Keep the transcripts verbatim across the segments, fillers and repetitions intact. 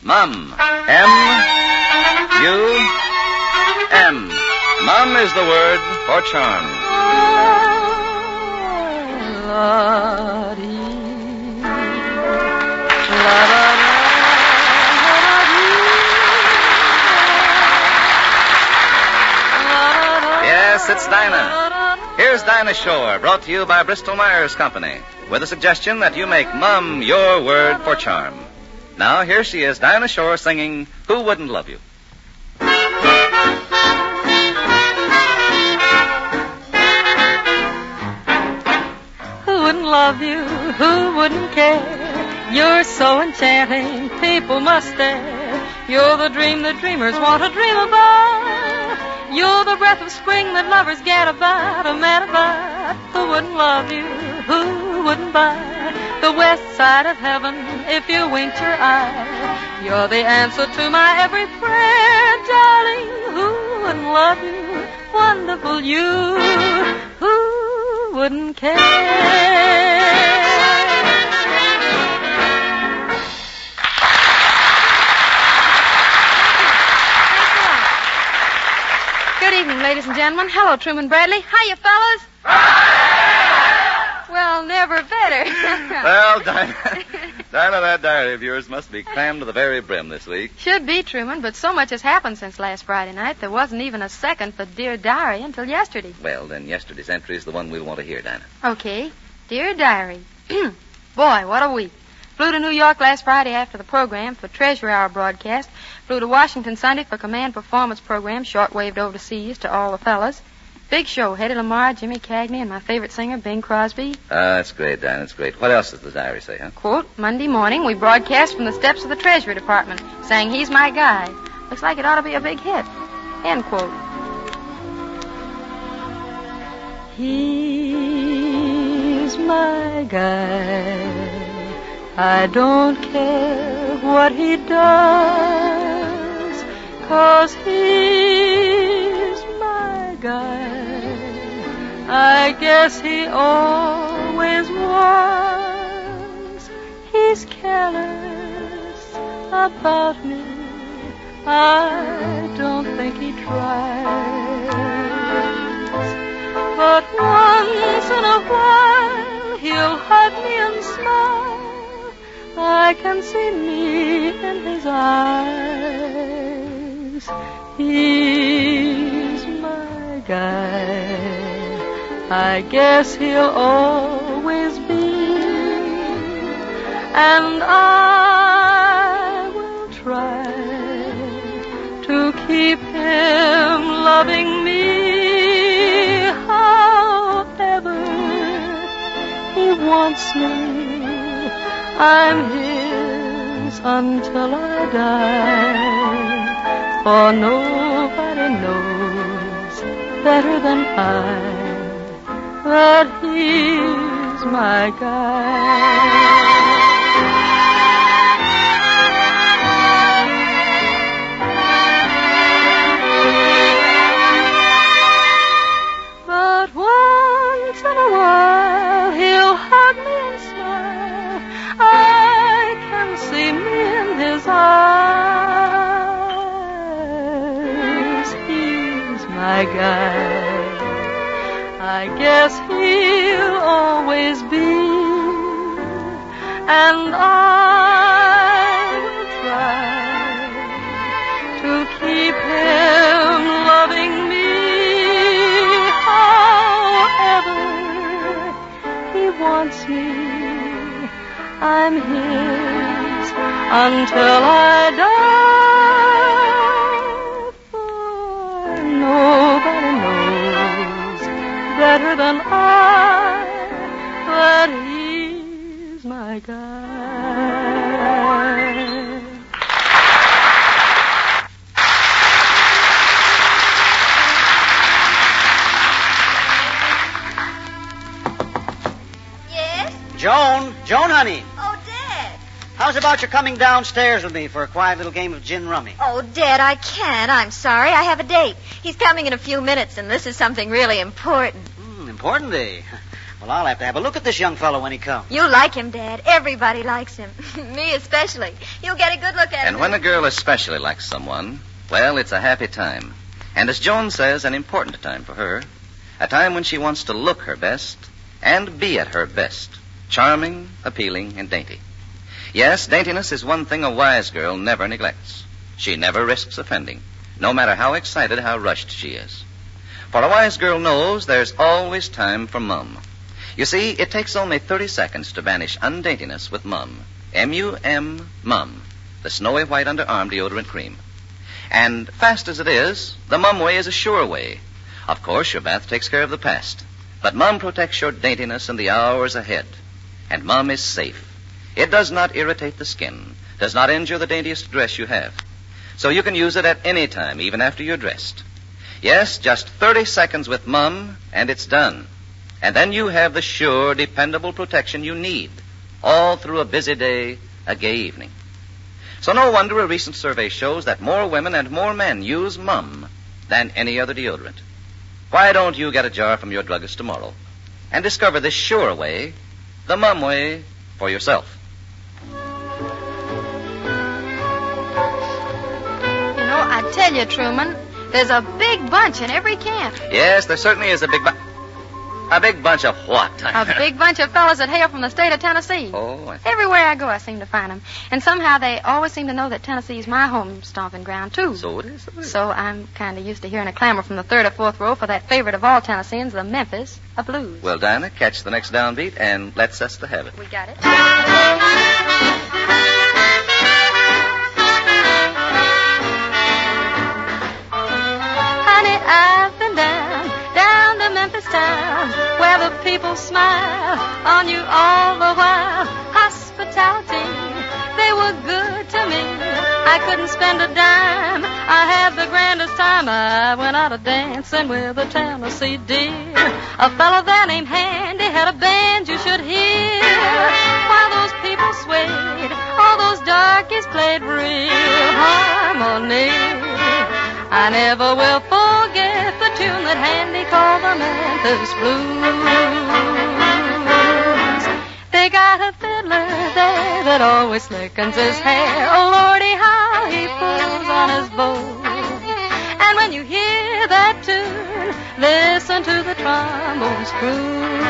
Mum. M U M. Mum is the word for charm. Yes, it's Dinah. Here's Dinah Shore, brought to you by Bristol-Myers Company, with a suggestion that you make Mum your word for charm. Now, here she is, Dinah Shore, singing Who Wouldn't Love You? Who wouldn't love you? Who wouldn't care? You're so enchanting, people must stare. You're the dream that dreamers want to dream about. You're the breath of spring that lovers get about, a man about. Who wouldn't love you? Who wouldn't buy the west side of heaven if you winked your eye? You're the answer to my every prayer, darling. Who wouldn't love you? Wonderful you. Who wouldn't care? Good evening, ladies and gentlemen. Hello, Truman Bradley. Hiya, fellas. Well, never better. Well, Dinah, Dinah, that diary of yours must be crammed to the very brim this week. Should be, Truman, but so much has happened since last Friday night, there wasn't even a second for Dear Diary until yesterday. Well, then yesterday's entry is the one we'll want to hear, Dinah. Okay. Dear Diary. Boy, what a week. Flew to New York last Friday after the program for Treasure Hour broadcast. Flew to Washington Sunday for Command Performance program, short-waved overseas to all the fellas. Big show. Hedy Lamarr, Jimmy Cagney, and my favorite singer, Bing Crosby. Ah, that's great, Dinah. That's great. What else does the diary say, huh? Quote, Monday morning, we broadcast from the steps of the Treasury Department, saying he's my guy. Looks like it ought to be a big hit. End quote. He's my guy. I don't care what he does, 'cause he's my guy. I guess he always was. He's careless about me. I don't think he tries. But once in a while he'll hug me and smile. I can see me in his eyes. He's my guy. I guess he'll always be. And I will try to keep him loving me. However he wants me, I'm his until I die. For nobody knows better than I that he's my guy. But once in a while he'll hug me and smile. I can see me in his eyes. He's my guy. I guess he'll always be. And I will try to keep him loving me. However he wants me, I'm his until I die. For nobody knows better than I that he's my guy. Yes? Joan, Joan, honey. Oh, Dad. How's about your coming downstairs with me for a quiet little game of gin rummy? Oh, Dad, I can't. I'm sorry. I have a date. He's coming in a few minutes, and this is something really important. Hmm, important, eh? Well, I'll have to have a look at this young fellow when he comes. You like him, Dad. Everybody likes him. Me especially. You'll get a good look at him. And when a girl especially likes someone, well, it's a happy time. And as Joan says, an important time for her. A time when she wants to look her best and be at her best. Charming, appealing, and dainty. Yes, daintiness is one thing a wise girl never neglects. She never risks offending, no matter how excited, how rushed she is. For a wise girl knows there's always time for Mum. You see, it takes only thirty seconds to banish undaintiness with Mum. M U M, Mum, the snowy white underarm deodorant cream. And fast as it is, the Mum way is a sure way. Of course, your bath takes care of the past. But Mum protects your daintiness in the hours ahead. And Mum is safe. It does not irritate the skin, does not injure the daintiest dress you have. So you can use it at any time, even after you're dressed. Yes, just thirty seconds with Mum, and it's done. And then you have the sure, dependable protection you need, all through a busy day, a gay evening. So no wonder a recent survey shows that more women and more men use Mum than any other deodorant. Why don't you get a jar from your druggist tomorrow and discover this sure way, the Mum way, for yourself? You know, I tell you, Truman, there's a big bunch in every camp. Yes, there certainly is a big bunch. A big bunch of what? A big bunch of fellas that hail from the state of Tennessee. Oh, I see. Everywhere I go, I seem to find them. And somehow they always seem to know that Tennessee's my home stomping ground, too. So it is. So, it is. So I'm kind of used to hearing a clamor from the third or fourth row for that favorite of all Tennesseans, the Memphis a blues. Well, Dinah, catch the next downbeat and let's us to have it. We got it. Honey, I've been down, down to Memphis town, where the people smile on you all the while. Hospitality, they were good to me. I couldn't spend a dime. I had the grandest time. I went out a dancing with a Tennessee dear. A fellow there named Handy had a band you should hear. While those people swayed, all those darkies played real harmony. I never will forget the tune that Handy called the Memphis Blues. They got a fiddler there that always slickens his hair. Oh, Lordy, how he pulls on his bow. And when you hear that tune, listen to the trombones croon.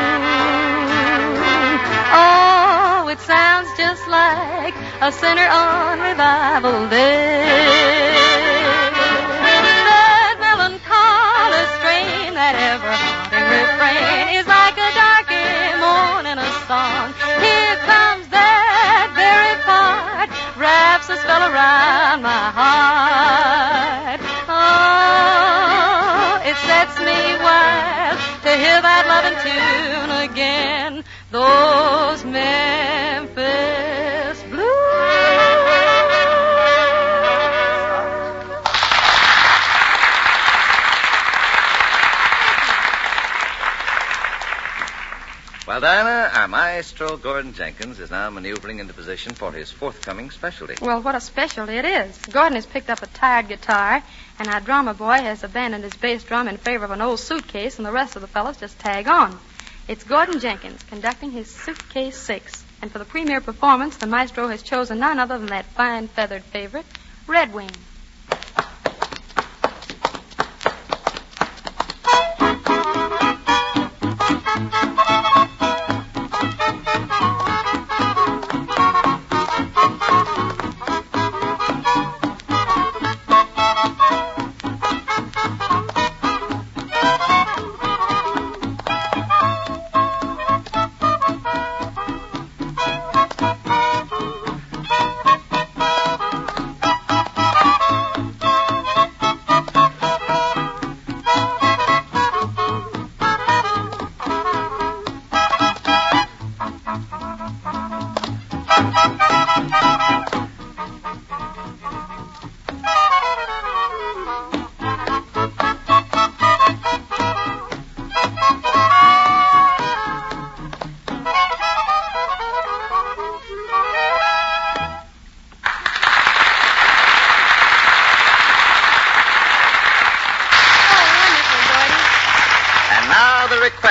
Oh, it sounds just like a sinner on revival day. That melancholy strain, that ever-haunting refrain is like a darky morning a song. Here comes that very part, wraps a spell around my heart. Oh, it sets me wild to hear that loving tune again. Those Memphis Blues. Well, Dinah, our maestro, Gordon Jenkins, is now maneuvering into position for his forthcoming specialty. Well, what a specialty it is. Gordon has picked up a tired guitar, and our drummer boy has abandoned his bass drum in favor of an old suitcase, and the rest of the fellows just tag on. It's Gordon Jenkins conducting his Suitcase Six. And for the premiere performance, the maestro has chosen none other than that fine feathered favorite, Red Wing.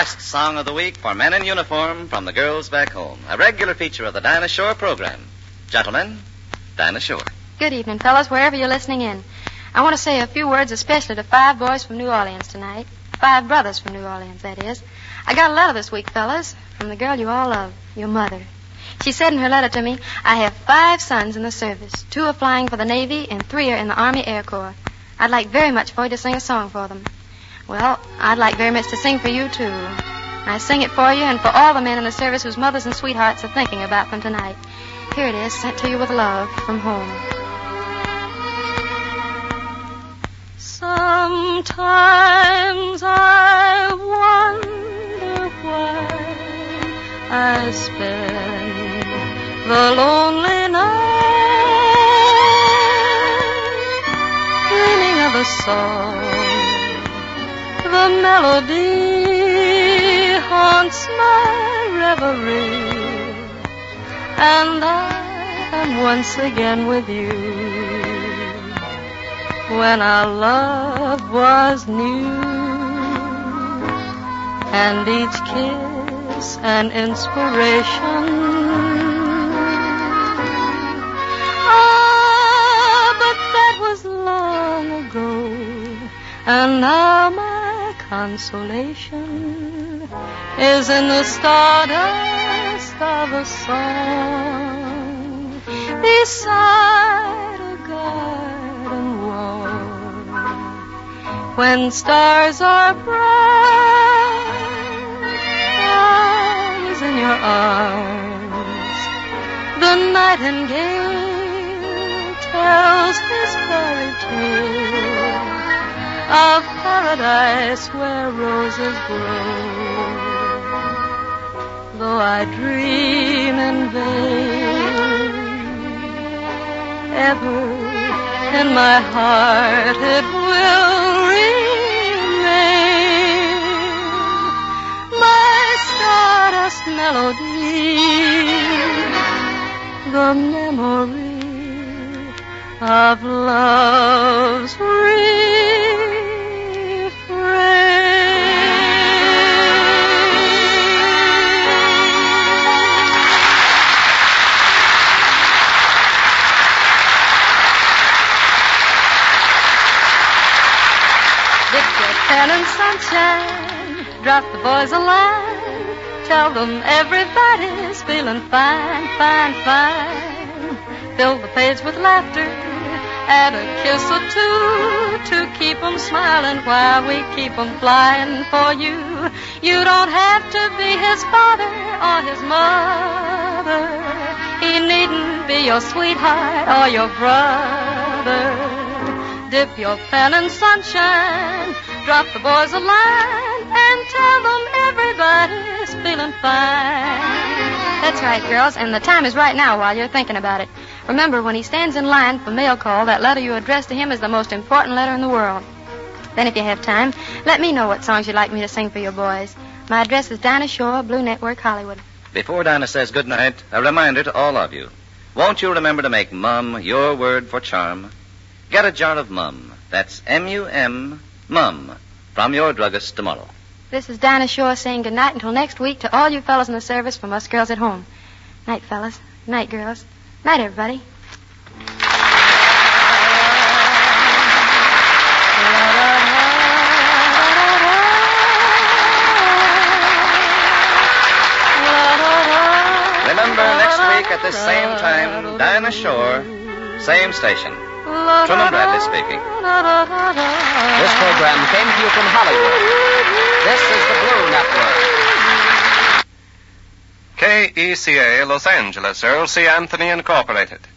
Best Song of the Week for Men in Uniform from the Girls Back Home. A regular feature of the Dinah Shore program. Gentlemen, Dinah Shore. Good evening, fellas, wherever you're listening in. I want to say a few words especially to five boys from New Orleans tonight. Five brothers from New Orleans, that is. I got a letter this week, fellas, from the girl you all love, your mother. She said in her letter to me, I have five sons in the service. Two are flying for the Navy and three are in the Army Air Corps. I'd like very much for you to sing a song for them. Well, I'd like very much to sing for you, too. I sing it for you and for all the men in the service whose mothers and sweethearts are thinking about them tonight. Here it is, sent to you with love from home. Sometimes I wonder why I spend the lonely night dreaming of a song. The melody haunts my reverie, and I am once again with you. When our love was new, and each kiss an inspiration. Ah, but that was long ago, and now my consolation is in the stardust of a song beside a garden wall. When stars are bright, I was in your arms. The nightingale tells his fairy tale of paradise where roses grow. Though I dream in vain, ever in my heart it will remain, my stardust melody, the memory of love's refrain. Pen and sunshine, drop the boys a line, tell them everybody's feeling fine, fine, fine. Fill the page with laughter, add a kiss or two to keep 'em smiling while we keep 'em flying for you. You don't have to be his father or his mother. He needn't be your sweetheart or your brother. Dip your pen in sunshine, drop the boys a line, and tell them everybody's feeling fine. That's right, girls, and the time is right now while you're thinking about it. Remember, when he stands in line for mail call, that letter you address to him is the most important letter in the world. Then if you have time, let me know what songs you'd like me to sing for your boys. My address is Dinah Shore, Blue Network, Hollywood. Before Dinah says good night, a reminder to all of you. Won't you remember to make Mum your word for charm? Get a jar of Mum. That's M U M, Mum, from your druggist tomorrow. This is Dinah Shore saying good night until next week to all you fellas in the service from us girls at home. Night, fellas. Night, girls. Night, everybody. Remember, next week at this same time, Dinah Shore, same station. Truman Bradley speaking. This program came to you from Hollywood. This is the Blue Network. K E C A, Los Angeles, Earl C. Anthony Incorporated.